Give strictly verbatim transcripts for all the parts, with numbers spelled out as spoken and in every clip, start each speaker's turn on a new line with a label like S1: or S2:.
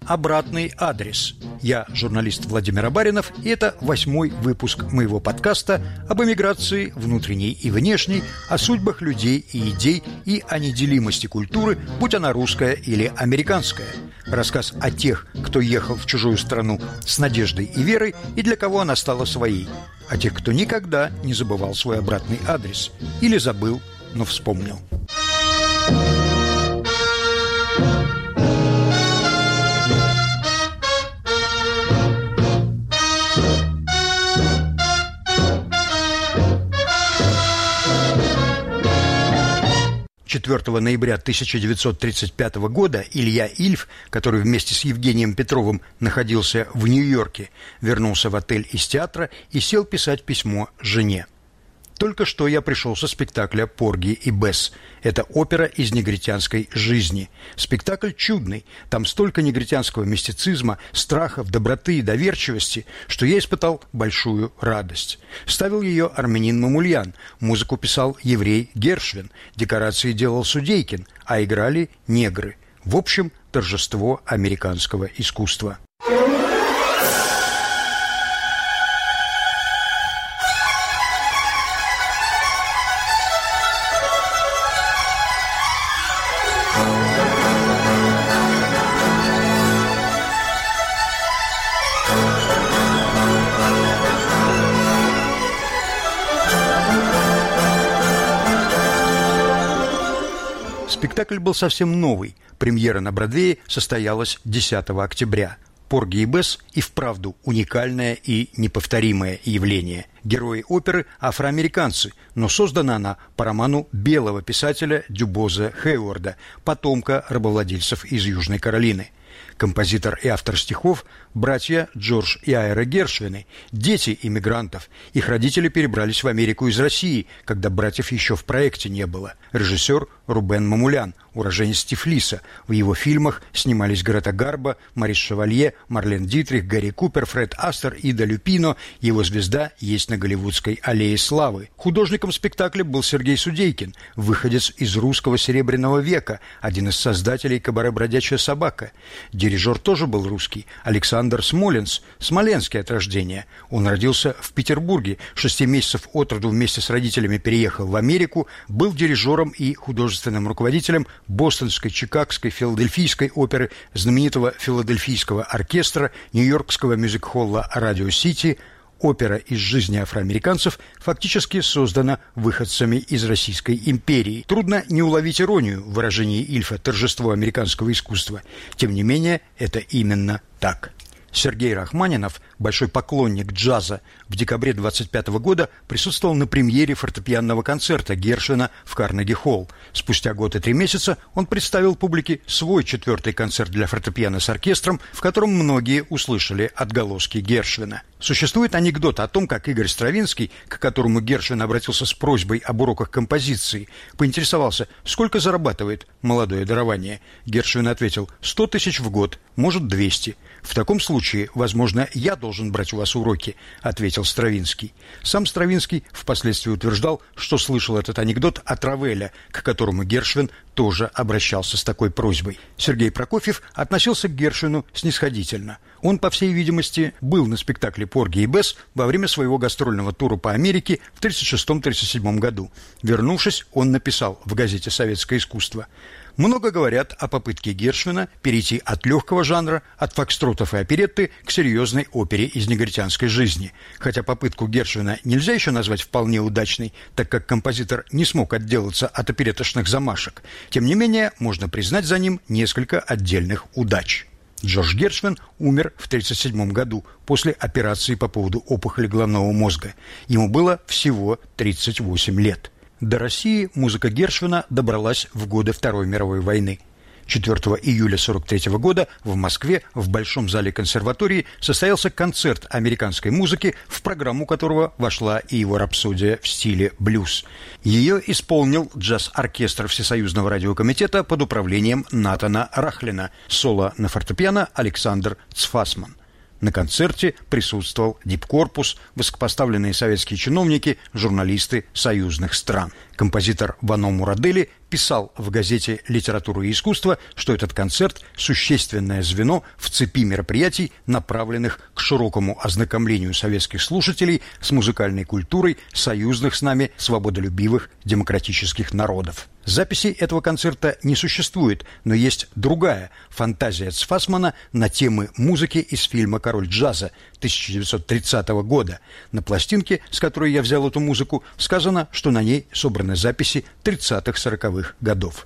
S1: «Обратный адрес». Я журналист Владимир Абаринов, и это восьмой выпуск моего подкаста об эмиграции внутренней и внешней, о судьбах людей и идей и о неделимости культуры, будь она русская или американская. Рассказ о тех, кто ехал в чужую страну с надеждой и верой, и для кого она стала своей. О тех, кто никогда не забывал свой обратный адрес. Или забыл, но вспомнил. четвёртого ноября тысяча девятьсот тридцать пятого года Илья Ильф, который вместе с Евгением Петровым находился в Нью-Йорке, вернулся в отель из театра и сел писать письмо жене. «Только что я пришел со спектакля «Порги и Бесс». Это опера из негритянской жизни. Спектакль чудный. Там столько негритянского мистицизма, страхов, доброты и доверчивости, что я испытал большую радость. Ставил ее армянин Мамульян, музыку писал еврей Гершвин, декорации делал Судейкин, а играли негры. В общем, торжество американского искусства». Спектакль был совсем новый. Премьера на Бродвее состоялась десятого октября. «Порги и Бесс» и вправду уникальное и неповторимое явление. Герои оперы – афроамериканцы, но создана она по роману белого писателя Дюбоза Хейворда, потомка рабовладельцев из Южной Каролины. Композитор и автор стихов – братья Джордж и Айра Гершвины, дети иммигрантов. Их родители перебрались в Америку из России, когда братьев еще в проекте не было. Режиссер Рубен Мамулян, уроженец Тифлиса. В его фильмах снимались Грета Гарбо, Марис Шевалье, Марлен Дитрих, Гэри Купер, Фред Астер, Ида Люпино. Его звезда есть на Голливудской аллее славы. Художником спектакля был Сергей Судейкин, выходец из русского Серебряного века, один из создателей кабаре «Бродячая собака». Дирижер тоже был русский, Александр Смоленс, смоленский от рождения. Он родился в Петербурге, шести месяцев от роду вместе с родителями переехал в Америку, был дирижером и художественным руководителем Бостонской, Чикагской, Филадельфийской оперы, знаменитого Филадельфийского оркестра, Нью-Йоркского мюзик-холла «Радио Сити». Опера из жизни афроамериканцев фактически создана выходцами из Российской империи. Трудно не уловить иронию в выражении Ильфа «торжество американского искусства». Тем не менее, это именно так. Сергей Рахманинов, большой поклонник джаза, в декабре двадцать пятого года присутствовал на премьере фортепианного концерта Гершвина в Карнеги-холл. Спустя год и три месяца он представил публике свой четвертый концерт для фортепиано с оркестром, в котором многие услышали отголоски Гершвина. Существует анекдот о том, как Игорь Стравинский, к которому Гершвин обратился с просьбой об уроках композиции, поинтересовался, сколько зарабатывает молодое дарование. Гершвин ответил: сто тысяч в год, может, двести. В таком случае, возможно, я должен брать у вас уроки, ответил Стравинский. Сам Стравинский впоследствии утверждал, что слышал этот анекдот от Равеля, к которому Гершвин тоже обращался с такой просьбой. Сергей Прокофьев относился к Гершвину снисходительно. Он, по всей видимости, был на спектакле «Порги и Бесс» во время своего гастрольного тура по Америке в тридцать шестом — тридцать седьмом году. Вернувшись, он написал в газете «Советское искусство»: «Много говорят о попытке Гершвина перейти от легкого жанра, от фокстротов и оперетты к серьезной опере из негритянской жизни. Хотя попытку Гершвина нельзя еще назвать вполне удачной, так как композитор не смог отделаться от опереточных замашек. Тем не менее, можно признать за ним несколько отдельных удач». Джордж Гершвин умер в тридцать седьмом году после операции по поводу опухоли головного мозга. Ему было всего тридцать восемь лет. До России музыка Гершвина добралась в годы Второй мировой войны. четвёртого июля сорок третьего года в Москве в Большом зале консерватории состоялся концерт американской музыки, в программу которого вошла и его рапсодия в стиле блюз. Ее исполнил джаз-оркестр Всесоюзного радиокомитета под управлением Натана Рахлина, соло на фортепиано Александр Цфасман. На концерте присутствовал дипкорпус, высокопоставленные советские чиновники, журналисты союзных стран. Композитор Вано Мурадели писал в газете «Литература и искусство», что этот концерт – существенное звено в цепи мероприятий, направленных к широкому ознакомлению советских слушателей с музыкальной культурой союзных с нами свободолюбивых демократических народов. Записей этого концерта не существует, но есть другая фантазия Цфасмана на темы музыки из фильма «Король джаза» тысяча девятьсот тридцатого года. На пластинке, с которой я взял эту музыку, сказано, что на ней собраны записи тридцатых-сороковых годов.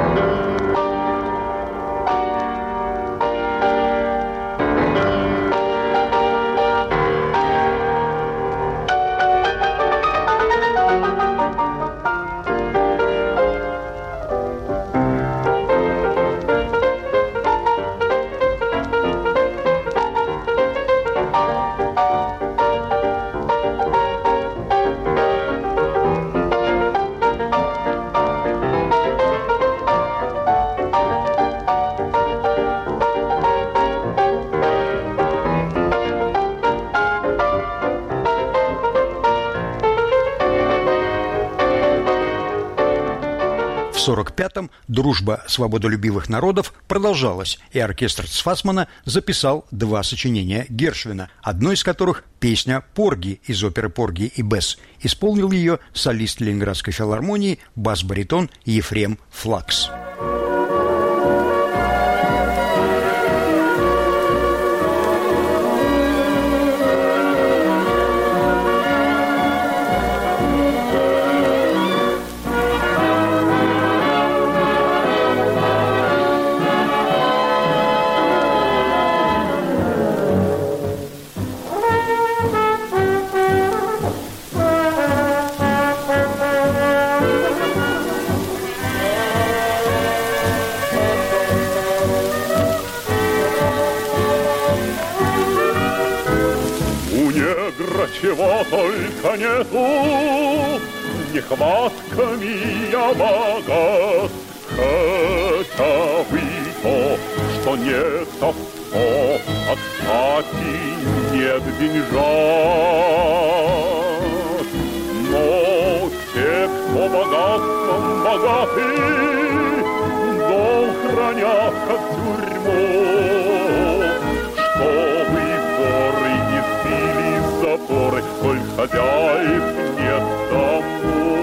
S1: В сорок пятом дружба свободолюбивых народов продолжалась, и оркестр Цфасмана записал два сочинения Гершвина, одно из которых – песня «Порги» из оперы «Порги и Бесс». Исполнил ее солист Ленинградской филармонии, бас-баритон Ефрем Флакс.
S2: Чего только нету, нехватками я богат, хотя бы то, что нет авто, а кстати нет деньжат. Но те, кто богатством богаты, долг хранят как тюрьму, чтобы воры не сбили запоры, коль хозяев нет тому.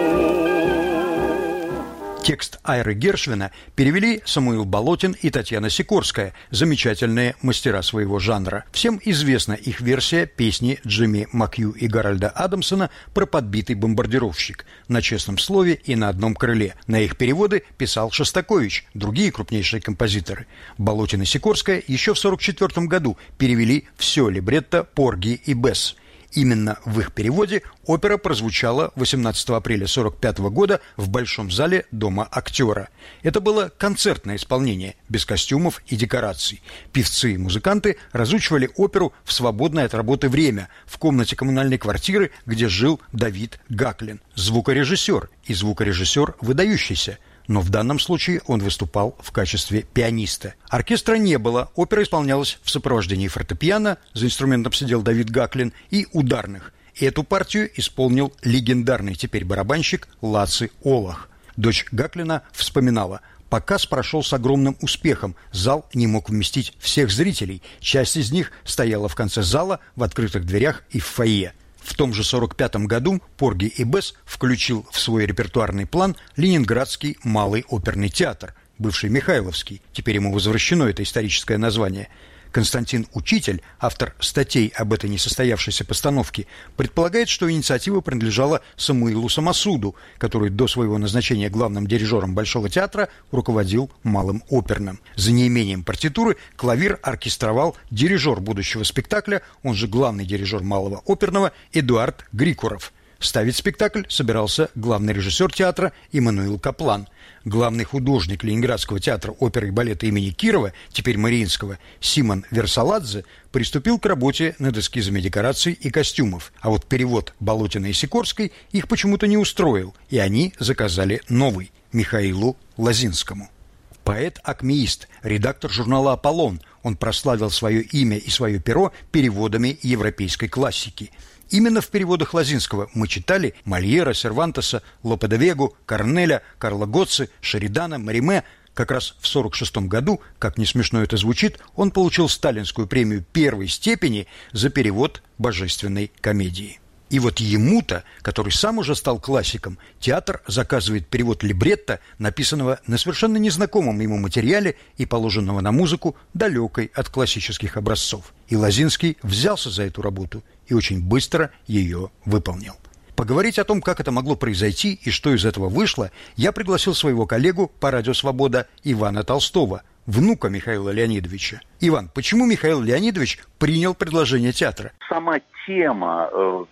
S1: Текст Айры Гершвина перевели Самуил Болотин и Татьяна Сикорская, замечательные мастера своего жанра. Всем известна их версия песни Джимми Макью и Гарольда Адамсона про подбитый бомбардировщик на честном слове и на одном крыле. На их переводы писал Шостакович, другие крупнейшие композиторы. Болотин и Сикорская еще в сорок четвёртом году перевели все либретто «Порги и Бесс». Именно в их переводе опера прозвучала восемнадцатого апреля сорок пятого года в Большом зале Дома актера. Это было концертное исполнение, без костюмов и декораций. Певцы и музыканты разучивали оперу в свободное от работы время в комнате коммунальной квартиры, где жил Давид Гаклин. Звукорежиссер и звукорежиссер выдающийся. Но в данном случае он выступал в качестве пианиста. Оркестра не было, опера исполнялась в сопровождении фортепиано, за инструментом сидел Давид Гаклин, и ударных. Эту партию исполнил легендарный теперь барабанщик Лаци Олах. Дочь Гаклина вспоминала: показ прошел с огромным успехом, зал не мог вместить всех зрителей, часть из них стояла в конце зала, в открытых дверях и в фойе. В том же сорок пятом году Порги и Бесс включил в свой репертуарный план Ленинградский малый оперный театр, бывший Михайловский, теперь ему возвращено это историческое название. Константин Учитель, автор статей об этой несостоявшейся постановке, предполагает, что инициатива принадлежала Самуилу Самосуду, который до своего назначения главным дирижером Большого театра руководил малым оперным. За неимением партитуры клавир оркестровал дирижер будущего спектакля, он же главный дирижер малого оперного, Эдуард Грикуров. Ставить спектакль собирался главный режиссер театра Иммануил Каплан. Главный художник Ленинградского театра оперы и балета имени Кирова, теперь Мариинского, Симон Версаладзе, приступил к работе над эскизами декораций и костюмов. А вот перевод Болотина и Сикорской их почему-то не устроил, и они заказали новый, Михаилу Лозинскому. Поэт-акмеист, редактор журнала «Аполлон», он прославил свое имя и свое перо переводами европейской классики. Именно в переводах Лозинского мы читали Мольера, Сервантеса, Лопе де Вегу, Корнеля, Карла Готци, Шеридана, Мариме. Как раз в сорок шестом году, как не смешно это звучит, он получил сталинскую премию первой степени за перевод божественной комедии. И вот ему-то, который сам уже стал классиком, театр заказывает перевод либретто, написанного на совершенно незнакомом ему материале и положенного на музыку, далекой от классических образцов. И Лозинский взялся за эту работу и очень быстро ее выполнил. Поговорить о том, как это могло произойти и что из этого вышло, я пригласил своего коллегу по «Радио Свобода» Ивана Толстого, внука Михаила Леонидовича. Иван, почему Михаил Леонидович принял предложение театра?
S3: Сама тема,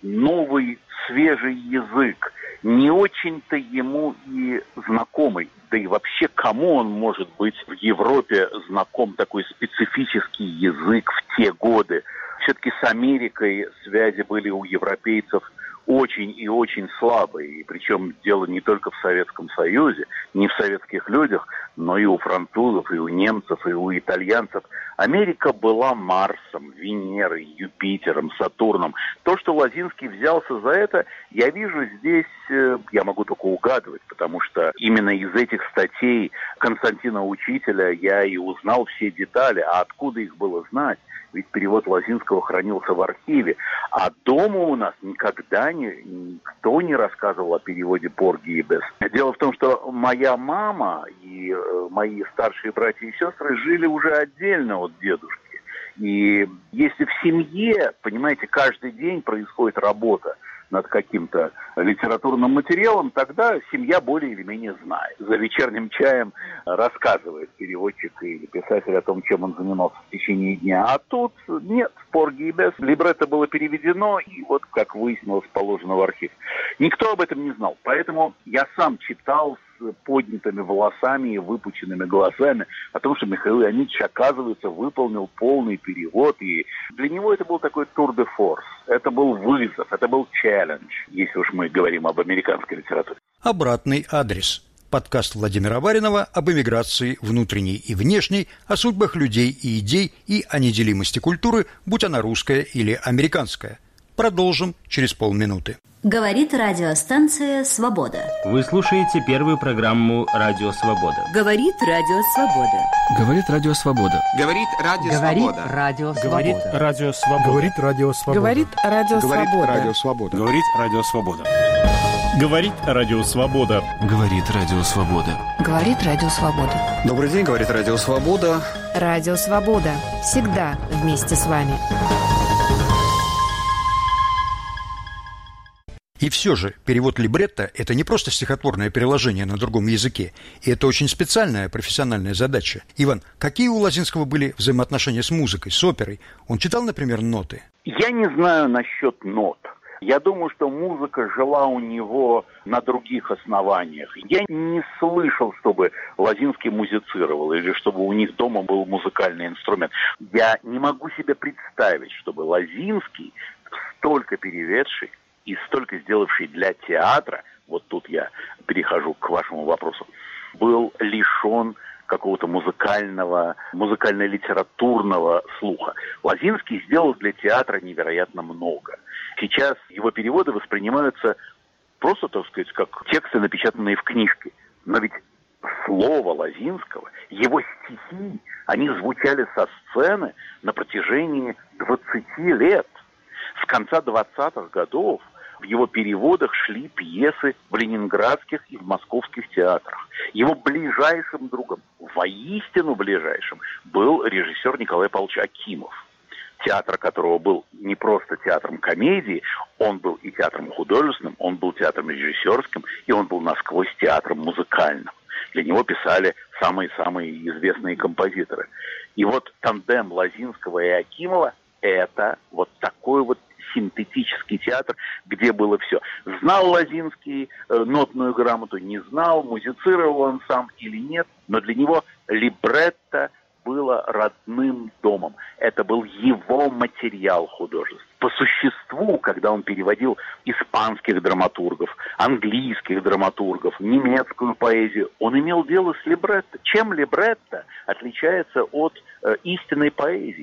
S3: новый свежий язык, не очень-то ему и знакомый. Да и вообще, кому он может быть в Европе знаком, такой специфический язык в те годы? Все-таки с Америкой связи были у европейцев очень и очень слабые. И причем дело не только в Советском Союзе, не в советских людях, но и у французов, и у немцев, и у итальянцев. Америка была Марсом, Венерой, Юпитером, Сатурном. То, что Лозинский взялся за это, я вижу здесь, я могу только угадывать, потому что именно из этих статей Константина Учителя я и узнал все детали. А откуда их было знать? Ведь перевод Лозинского хранился в архиве. А дома у нас никогда не, никто не рассказывал о переводе Порги и Бесс. Дело в том, что моя мама и э, мои старшие братья и сестры жили уже отдельно от дедушки. И если в семье, понимаете, каждый день происходит работа над каким-то литературным материалом, тогда семья более или менее знает. За вечерним чаем рассказывает переводчик или писатель о том, чем он занимался в течение дня. А тут нет, Порги и Бесс. Либретто было переведено, и вот, как выяснилось, положено в архив. Никто об этом не знал. Поэтому я сам читал с поднятыми волосами и выпученными глазами о том, что Михаил Леонидович, оказывается, выполнил полный перевод. И для него это был такой тур де форс. Это был вызов, это был челлендж, если уж мы говорим об американской литературе.
S1: Обратный адрес. Подкаст Владимира Баринова об эмиграции внутренней и внешней, о судьбах людей и идей и о неделимости культуры, будь она русская или американская. Продолжим через полминуты.
S4: Говорит радиостанция «Свобода».
S5: Вы слушаете первую программу «Радио Свобода».
S4: Говорит Радио Свобода.
S6: Говорит Радио Свобода.
S7: Говорит Радио Свобода.
S6: Говорит Радио Свобода.
S8: Говорит Радио Свобода.
S6: Говорит Радио Свобода.
S8: Говорит Радио Свобода.
S9: Говорит Радио Свобода.
S6: Говорит Радио Свобода.
S10: Говорит Радио Свобода.
S8: Добрый день, говорит Радио Свобода.
S10: Радио Свобода. Всегда вместе с вами.
S1: И все же перевод либретто – это не просто стихотворное переложение на другом языке, и это очень специальная профессиональная задача. Иван, какие у Лозинского были взаимоотношения с музыкой, с оперой? Он читал, например, ноты?
S3: Я не знаю насчет нот. Я думаю, что музыка жила у него на других основаниях. Я не слышал, чтобы Лозинский музицировал или чтобы у них дома был музыкальный инструмент. Я не могу себе представить, чтобы Лозинский, столько переведший и столько сделавший для театра, вот тут я перехожу к вашему вопросу, был лишен какого-то музыкального, музыкально-литературного слуха. Лозинский сделал для театра невероятно много. Сейчас его переводы воспринимаются просто, так сказать, как тексты, напечатанные в книжке. Но ведь слово Лозинского, его стихи, они звучали со сцены на протяжении двадцати лет. С конца двадцатых годов в его переводах шли пьесы в ленинградских и в московских театрах. Его ближайшим другом, воистину ближайшим, был режиссер Николай Павлович Акимов, театр которого был не просто театром комедии, он был и театром художественным, он был театром режиссерским, и он был насквозь театром музыкальным. Для него писали самые-самые известные композиторы. И вот тандем Лозинского и Акимова – это вот такой вот синтетический театр, где было все. Знал Лозинский э, нотную грамоту, не знал, музицировал он сам или нет, но для него либретто было родным домом. Это был его материал художественный. По существу, когда он переводил испанских драматургов, английских драматургов, немецкую поэзию, он имел дело с либретто. Чем либретто отличается от э, истинной поэзии?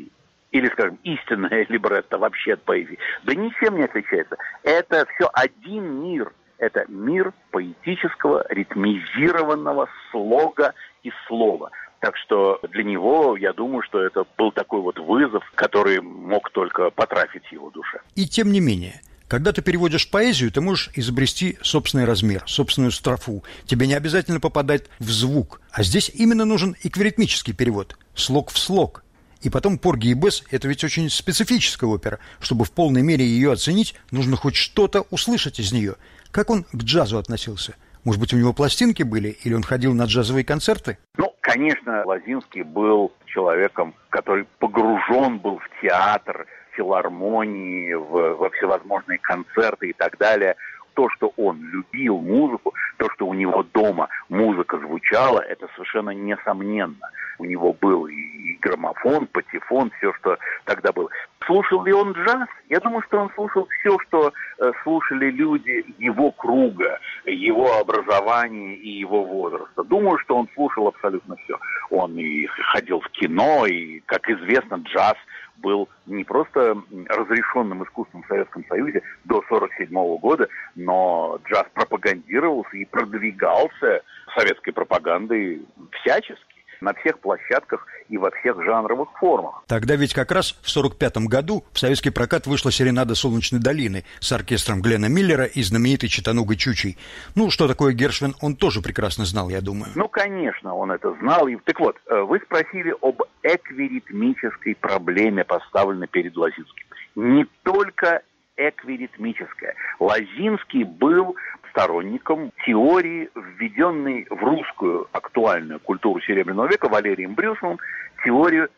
S3: или, скажем, истинная либретто вообще от поэзии, да ничем не отличается. Это все один мир. Это мир поэтического, ритмизированного слога и слова. Так что для него, я думаю, что это был такой вот вызов, который мог только потрафить его душе.
S1: И тем не менее, когда ты переводишь поэзию, ты можешь изобрести собственный размер, собственную строфу. Тебе не обязательно попадать в звук. А здесь именно нужен эквиритмический перевод, слог в слог. И потом «Порги и Бесс» — это ведь очень специфическая опера. Чтобы в полной мере ее оценить, нужно хоть что-то услышать из нее. Как он к джазу относился? Может быть, у него пластинки были, или он ходил на джазовые концерты?
S3: Ну, конечно, Лозинский был человеком, который погружен был в театр, в филармонии, в, во всевозможные концерты и так далее. То, что он любил музыку, то, что у него дома музыка звучала, это совершенно несомненно. У него был и граммофон, патефон, все, что тогда было. Слушал ли он джаз? Я думаю, что он слушал все, что э, слушали люди его круга, его образования и его возраста. Думаю, что он слушал абсолютно все. Он и ходил в кино, и, как известно, джаз был не просто разрешенным искусством в Советском Союзе до сорок седьмого года, но джаз пропагандировался и продвигался советской пропагандой всячески, на всех площадках и во всех жанровых формах.
S1: Тогда ведь как раз в сорок пятом году в советский прокат вышла «Серенада Солнечной долины» с оркестром Глена Миллера и знаменитой Читанугой Чучей. Ну, что такое Гершвин, он тоже прекрасно знал, я думаю.
S3: Ну, конечно, он это знал. И, так вот, вы спросили об эквиритмической проблеме, поставленной перед Лозинским. Не только эквиритмическая. Лозинский был сторонником теории, введенной в русскую актуальную культуру Серебряного века Валерием Брюсовым, теорию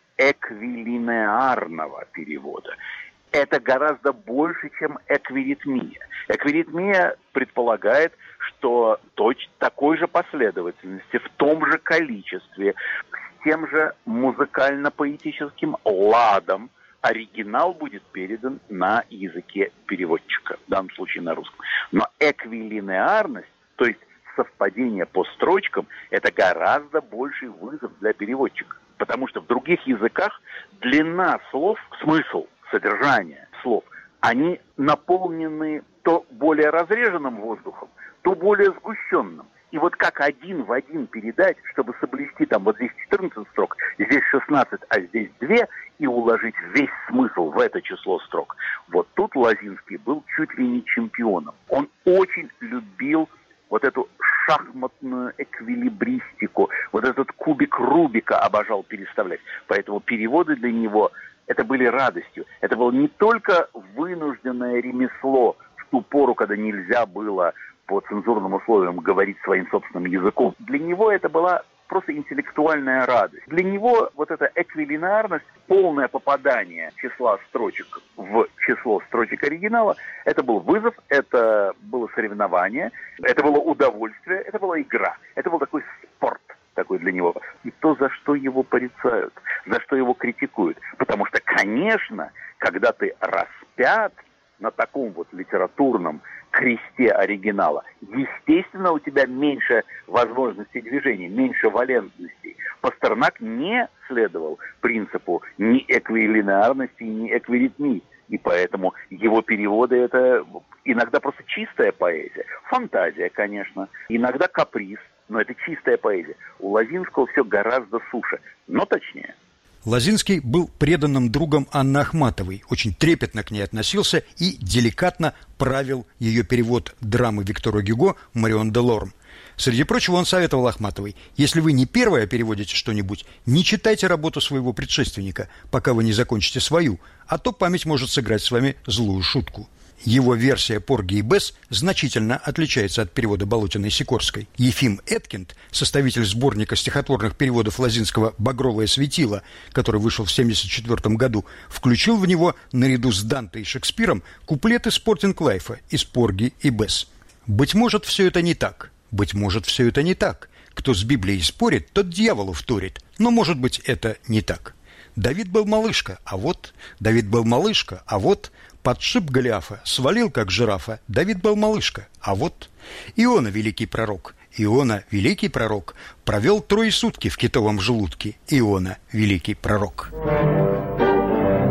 S3: эквилинеарного перевода. Это гораздо больше, чем эквиритмия. Эквиритмия предполагает, что точно такой же последовательности, в том же количестве, с тем же музыкально-поэтическим ладом оригинал будет передан на языке переводчика, в данном случае на русском. Но эквилинеарность, то есть совпадение по строчкам, это гораздо больший вызов для переводчика. Потому что в других языках длина слов, смысл, содержание слов, они наполнены то более разреженным воздухом, то более сгущенным. И вот как один в один передать, чтобы соблюсти там вот здесь четырнадцать строк, здесь шестнадцать, а здесь два, и уложить весь смысл в это число строк. Вот тут Лозинский был чуть ли не чемпионом. Он очень любил вот эту шахматную эквилибристику, вот этот кубик Рубика обожал переставлять. Поэтому переводы для него это были радостью. Это было не только вынужденное ремесло в ту пору, когда нельзя было по цензурным условиям говорить своим собственным языком. Для него это была просто интеллектуальная радость. Для него вот эта эквилинеарность, полное попадание числа строчек в число строчек оригинала, это был вызов, это было соревнование, это было удовольствие, это была игра. Это был такой спорт такой для него. И то, за что его порицают, за что его критикуют. Потому что, конечно, когда ты распят на таком вот литературном кресте оригинала, естественно, у тебя меньше возможностей движения, меньше валентностей. Пастернак не следовал принципу ни эквилинеарности, ни эквиритмии. И поэтому его переводы — это иногда просто чистая поэзия. Фантазия, конечно, иногда каприз, но это чистая поэзия. У Лозинского все гораздо суше, но точнее.
S1: Лозинский был преданным другом Анны Ахматовой, очень трепетно к ней относился и деликатно правил ее перевод драмы Виктора Гюго «Марион де Лорм». Среди прочего, он советовал Ахматовой: если вы не первая переводите что-нибудь, не читайте работу своего предшественника, пока вы не закончите свою, а то память может сыграть с вами злую шутку. Его версия «Порги и Бесс» значительно отличается от перевода Болотиной-Сикорской. Ефим Эткинд, составитель сборника стихотворных переводов Лозинского «Багровое светило», который вышел в семьдесят четвёртом году, включил в него, наряду с Данте и Шекспиром, куплеты Спортинг-Лайфа из «Порги и Бесс». Быть может, все это не так. Быть может, все это не так. Кто с Библией спорит, тот дьяволу вторит. Но, может быть, это не так. Давид был малышка, а вот... Давид был малышка, а вот... Подшиб Голиафа, свалил, как жирафа. Давид был малышка, а вот... Иона, великий пророк, Иона, великий пророк, провел трое сутки в китовом желудке. Иона, великий пророк.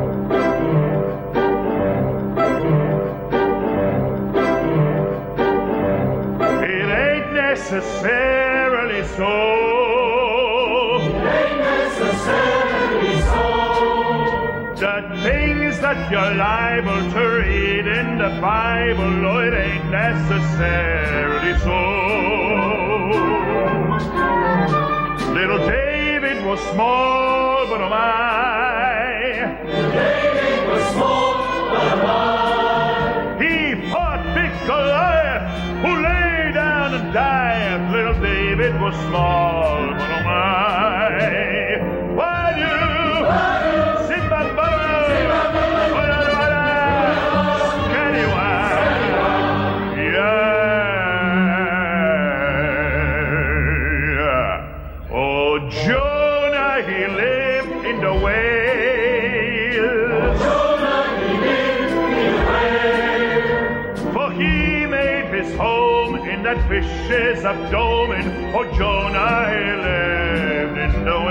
S2: necessarily so. It ain't necessarily so. The things that you're liable to read in the Bible, oh, it ain't necessarily so. Little David was small, but oh my. Little David was small, but oh my. He fought big Goliath, who lay down and died. Little David was small, but oh my. Why do you sit back, Jonah, he lived in the whale. Jonah, he lived in the whale. For he made his home in that fish's abdomen. Oh, Jonah, he lived in the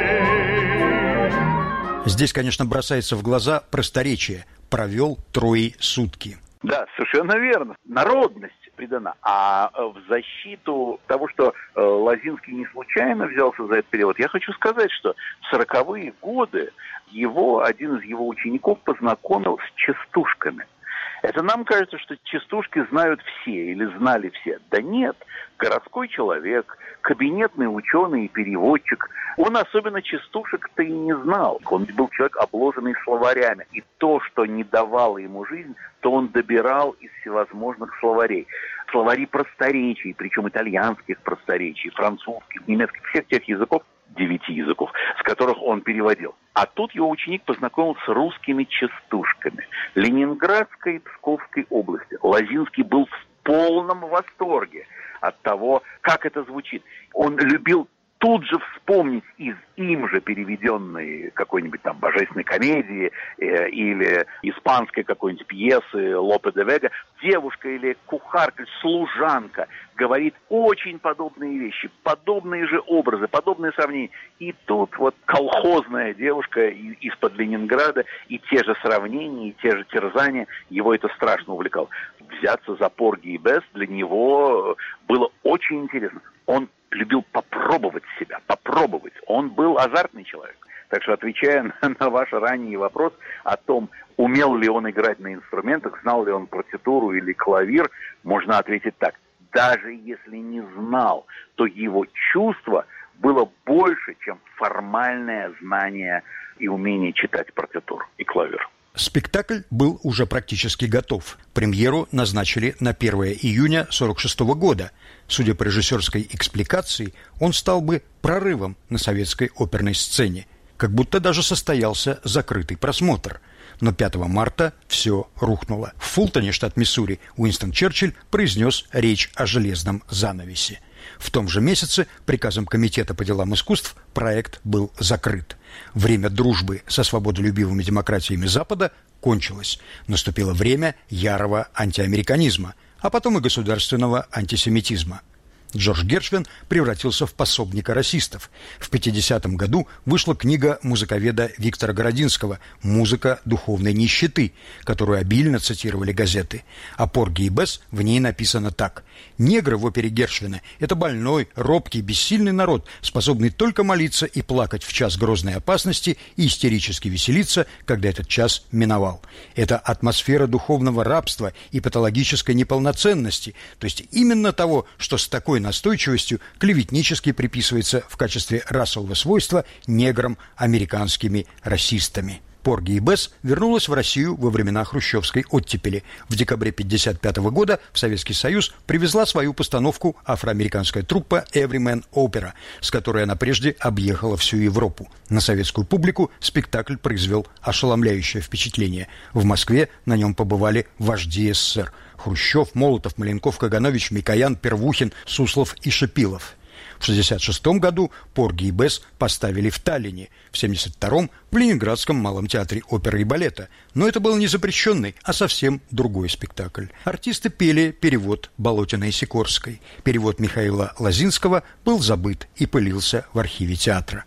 S2: whale.
S1: Здесь, конечно, бросается в глаза просторечие. Провел трое сутки.
S3: Да, совершенно верно. Народность придана. А в защиту того, что э, Лозинский не случайно взялся за этот перевод, я хочу сказать, что в сороковые годы его, один из его учеников познакомил с частушками. Это нам кажется, что частушки знают все или знали все. Да нет, городской человек, кабинетный ученый и переводчик, он особенно частушек-то и не знал. Он был человек, обложенный словарями. И то, что не давало ему жизнь, то он добирал из всевозможных словарей. Словари просторечий, причем итальянских просторечий, французских, немецких, всех тех языков, девяти языков, с которых он переводил. А тут его ученик познакомился с русскими частушками Ленинградской и Псковской области. Лозинский был в полном восторге от того, как это звучит. Он любил тут же вспомнить из им же переведенной какой-нибудь там божественной комедии э, или испанской какой-нибудь пьесы Лопе де Вега. Девушка или кухарка, служанка говорит очень подобные вещи, подобные же образы, подобные сравнения. И тут вот колхозная девушка из-под Ленинграда, и те же сравнения, и те же терзания, его это страшно увлекало. Взяться за Порги и Бесс для него было очень интересно. Он любил попробовать себя, попробовать. Он был азартный человек. Так что, отвечая на, на ваш ранний вопрос о том, умел ли он играть на инструментах, знал ли он партитуру или клавир, можно ответить так. Даже если не знал, то его чувство было больше, чем формальное знание и умение читать партитуру и клавир.
S1: Спектакль был уже практически готов. Премьеру назначили на первое июня сорок шестого года. Судя по режиссерской экспликации, он стал бы прорывом на советской оперной сцене. Как будто даже состоялся закрытый просмотр. Но пятого марта все рухнуло. В Фултоне, штат Миссури, Уинстон Черчилль произнес речь о железном занавесе. В том же месяце приказом Комитета по делам искусств проект был закрыт. Время дружбы со свободолюбивыми демократиями Запада кончилось. Наступило время ярого антиамериканизма, а потом и государственного антисемитизма. Джордж Гершвин превратился в пособника расистов. В пятидесятом году вышла книга музыковеда Виктора Городинского «Музыка духовной нищеты», которую обильно цитировали газеты. О Порги и Бесс в ней написано так. «Негры в опере Гершвина – это больной, робкий, бессильный народ, способный только молиться и плакать в час грозной опасности и истерически веселиться, когда этот час миновал. Это атмосфера духовного рабства и патологической неполноценности, то есть именно того, что с такой настойчивостью клеветнически приписывается в качестве расового свойства неграм американскими расистами». Порги и Бесс вернулась в Россию во времена хрущевской оттепели. В декабре тысяча девятьсот пятьдесят пятого года в Советский Союз привезла свою постановку афроамериканская труппа Everyman Opera, с которой она прежде объехала всю Европу. На советскую публику спектакль произвел ошеломляющее впечатление. В Москве на нем побывали вожди СССР – Хрущев, Молотов, Маленков, Каганович, Микоян, Первухин, Суслов и Шипилов. В шестьдесят шестом году Порги и Бесс поставили в Таллине, в семьдесят втором в Ленинградском малом театре оперы и балета. Но это был не запрещенный, а совсем другой спектакль. Артисты пели перевод Болотиной и Сикорской. Перевод Михаила Лозинского был забыт и пылился в архиве театра.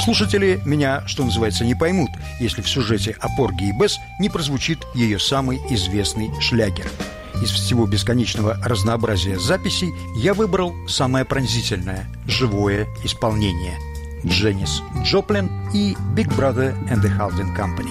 S1: Слушатели меня, что называется, не поймут, если в сюжете о Порги и Бесс не прозвучит ее самый известный шлягер. Из всего бесконечного разнообразия записей я выбрал самое пронзительное, живое исполнение – Дженнис Джоплин и Big Brother and the Holding Company.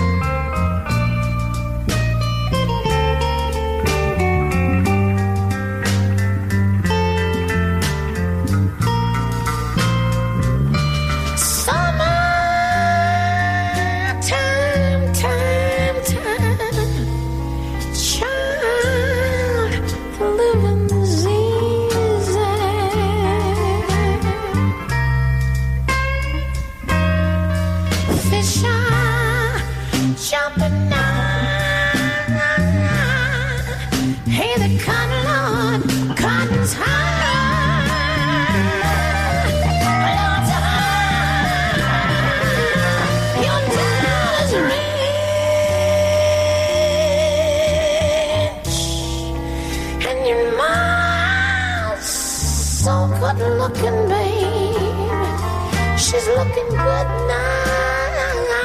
S11: Looking, babe, she's looking good now.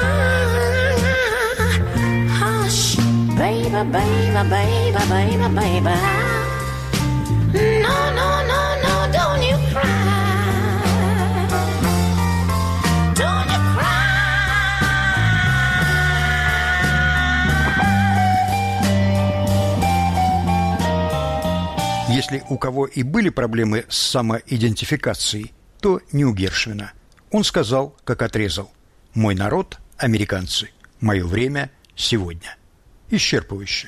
S11: Hush, baby, baby, baby, baby, baby. No, no, no, no, don't you cry. Don't you
S1: Если у кого и были проблемы с самоидентификацией, то не у Гершвина. Он сказал, как отрезал: «Мой народ – американцы. Мое время – сегодня». Исчерпывающе.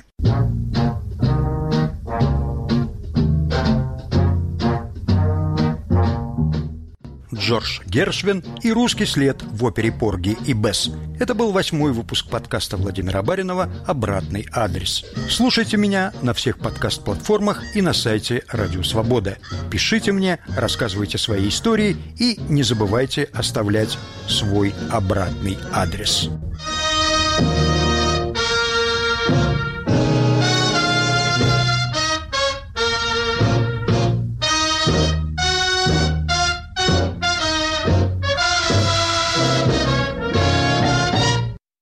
S1: Джордж Гершвин и русский след в опере «Порги и Бесс». Это был восьмой выпуск подкаста Владимира Баринова «Обратный адрес». Слушайте меня на всех подкаст-платформах и на сайте Радио Свобода. Пишите мне, рассказывайте свои истории и не забывайте оставлять свой обратный адрес.